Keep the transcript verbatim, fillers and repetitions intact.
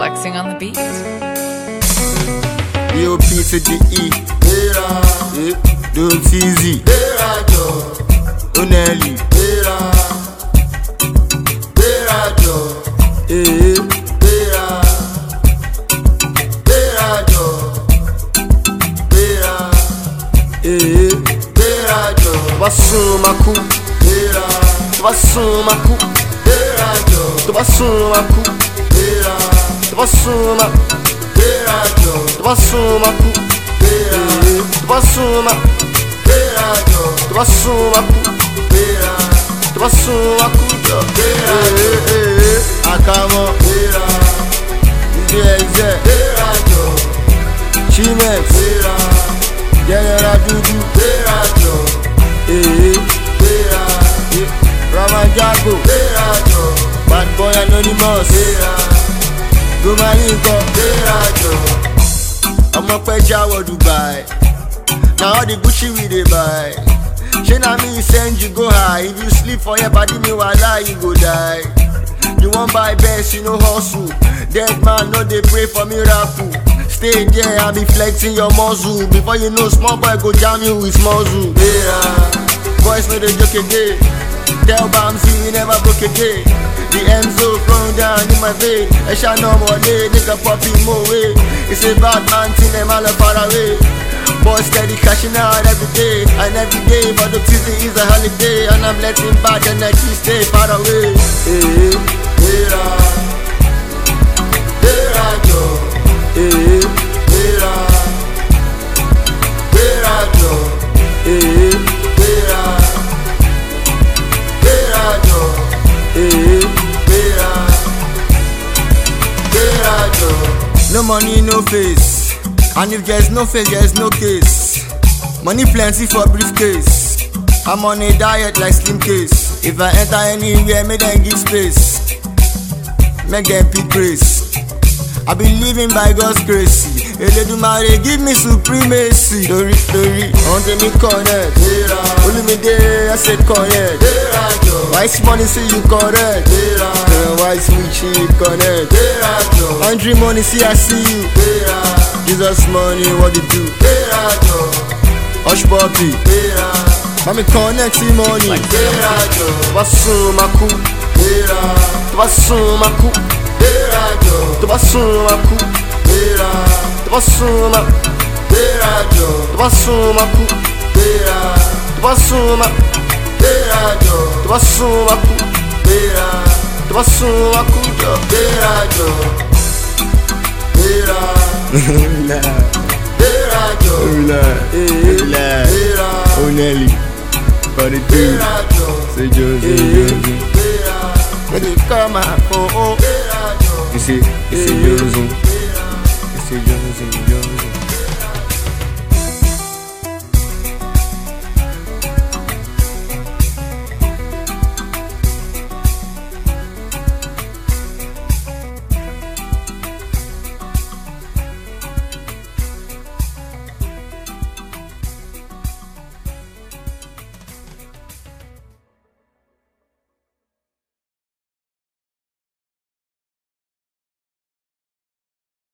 flexing on the beat. B O P to the E. Yeah, don't easy. Onelli. Tubasuma ku, tubasuma ku, tubasuma ku, tubasuma, tubasuma ku, tubasuma, tubasuma ku, tubasuma ku. Akamo, Izzy, Chimex, General Dudu, Ramajago, Bad Boy Anonymous, Gomalinko, I'm up at Jawa Dubai. Now all the Gucci we dey buy. She na me send you go high. If you sleep for your body, me wala you go die. You want buy best, you know hustle. Dead man, no they pray for miracle. Stay there and be flexing your muscle. Before you know, small boy go jam you with muzzle. Yeah, boys know they joke again. Tell Bamsi he never broke again. The Enzo flowing down in my vein. I shall no more lay, nigga popping more way. It's a bad man thing, them all far away. Boy steady cashing out every day and every day, but the Tuesday is a holiday and I'm letting bad energy stay far away. Hey, hey, hey, hey, no money, no face. And if there's no face, there's no case. Money plenty for briefcase. I'm on a diet like Slim Case. If I enter anywhere, make them give space. Make them pick grace. I be living by God's grace. Eledumare give me supremacy. Dori, Dori, on me connect. Only me there, I said connect. Wise money say you correct. Wise Wichi connect. Andrew money see I see you. Jesus money what you do? Hush puppy. Mami connect see money. Tubasuma ku, tubasuma ku, tubasuma ku, tubasuma, tubasuma ku, tubasuma, tubasuma ku, tubasuma ku. Onelli, forty two, say Josie, Josie. When you come out, oh oh, you see, you see Josie, you see Josie.